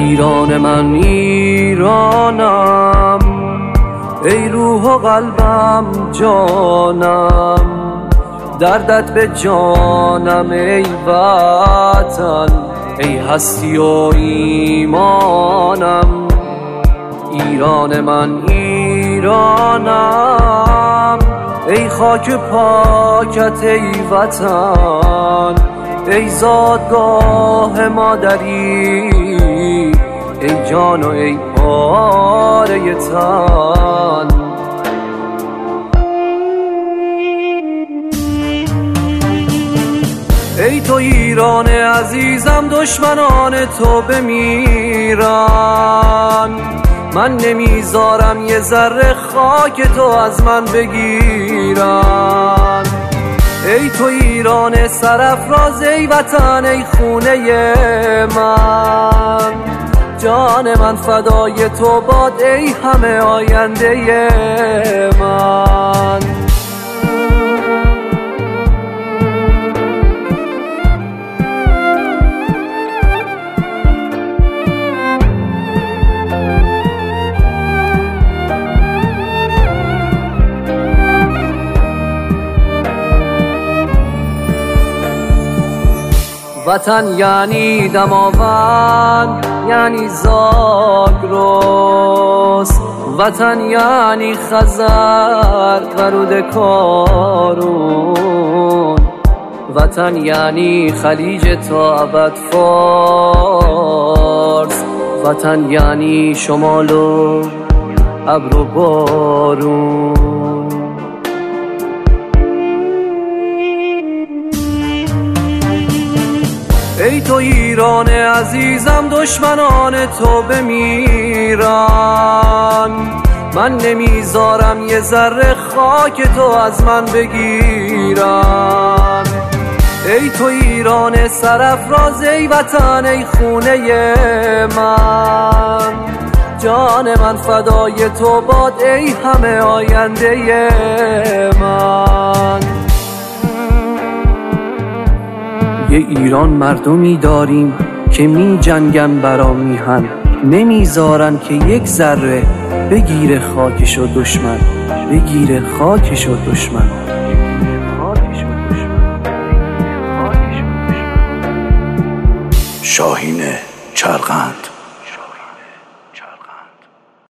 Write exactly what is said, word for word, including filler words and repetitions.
ایران من ایرانم، ای روح و قلبم جانم، دردت به جانم ای وطن، ای هستی و ایمانم. ایران من ایرانم، ای خاک پاکت ای وطن، ای زادگاه مادری، ای جان و ای پاره تن. ای تو ایران عزیزم، دشمنان تو بمیرن، من نمیذارم یه ذره خاک تو از من بگیرن. ای تو ایران سرافراز ای وطن، ای خونه من، جان من فدای تو باد ای همه آینده من. وطن یعنی دماوند، یعنی زاگرس، وطن یعنی خزر و رود کارون، وطن یعنی خلیج تا ابد فارس، وطن یعنی شمال و ابر و بارون. ای تو ایران عزیزم، دشمنان تو بمیرن، من نمیذارم یه ذره خاک تو از من بگیرن. ای تو ایران سرافراز ای وطن، ای خونه من، جان من فدای تو باد ای همه آینده من. یه ایران مردمی داریم که می جنگن برا میهن، نمیذارن که یک ذره بگیره خاکش و دشمن، بگیره خاکش و دشمن. شاهین چرغند.